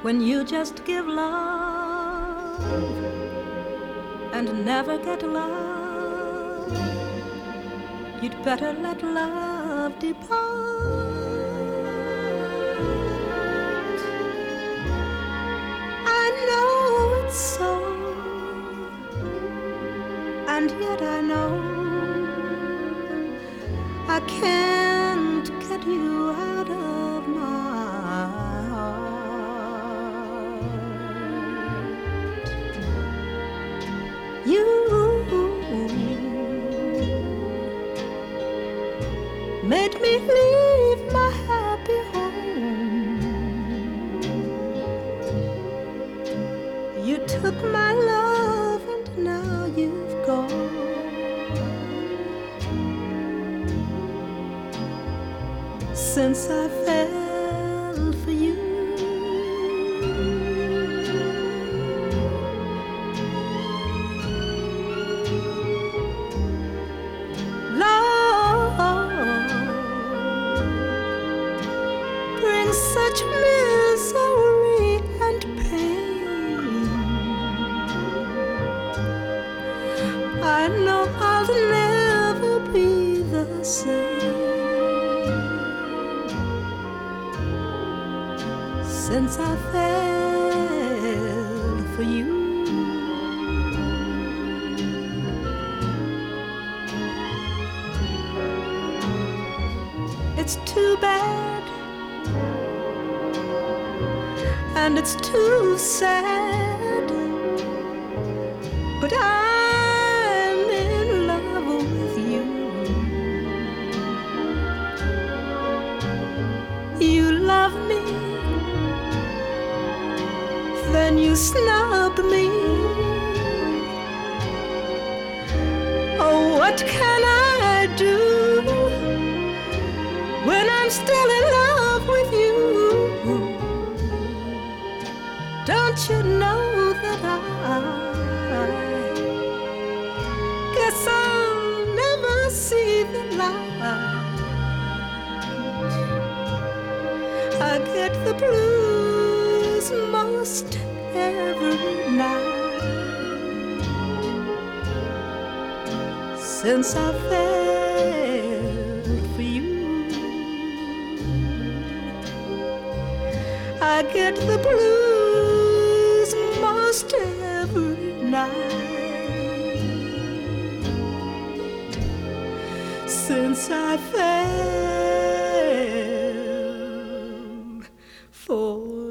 when you just give love and never get love, you'd better let love depart. I know it's so, and yet I know I can't get you out of my heart. You made me leave my happy home. You took my love and now you've gone. Since I fell for you, brings such misery and pain. I know I'll never be the same since I fell for you. It's too bad, and it's too sad, but I'm in love with you. You love me, then you snub me. Oh, what can I do when I'm still in love with you? Don't you know that I guess I'll never see the light? I get the blues most every night since I fell for you. I get the blues most every night since I fell for